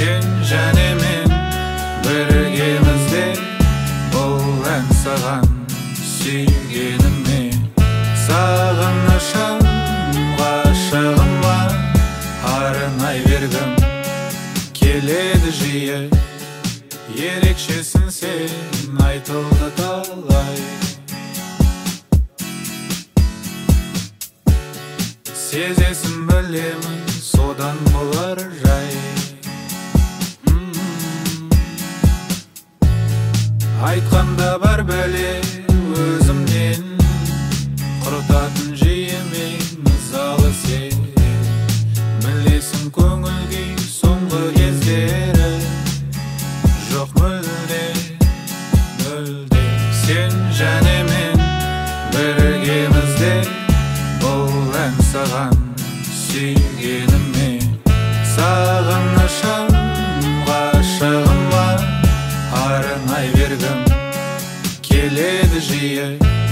Сен және мен біргемізде, бұл ән саған сүйгеніме. Сағынышым ғашығыма арнай бергім келеді жиі. Ерекшесің сен, айтылды талай. Сезесін білемін, содан болар жай. Айтқанда бар бәле өзімнен, құртатын жиімен ызалы сен. Білесің көңіл күй соңғы кездері жоқ мүлде, мүлде. Сен және мен біргемізде, бұл ән саған сүйгеніме. Сағынышым ғашығыма арнай бергім келеді жиі.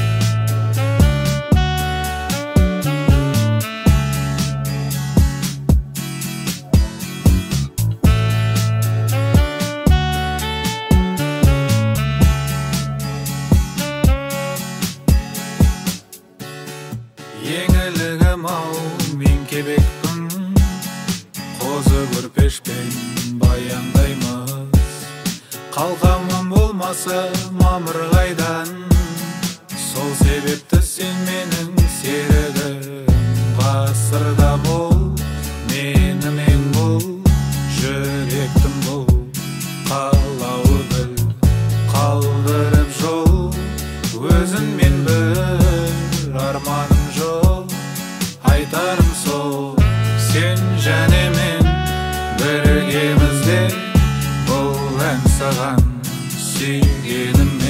Еңілігім ау, мен кебекпін, қозы көрпешпен баяндаймыз. Қалқамым болмаса мамыр қайдан, сол себепті сен менің серігім. Ғасырда бол, менімен бол, жүректім бұл, қалауы біл. Қалдырып жол, өзіңмен бір арманым жоқ, айтарым сол. Сен және мен біргемізде, бұл ән саған сүйгенім.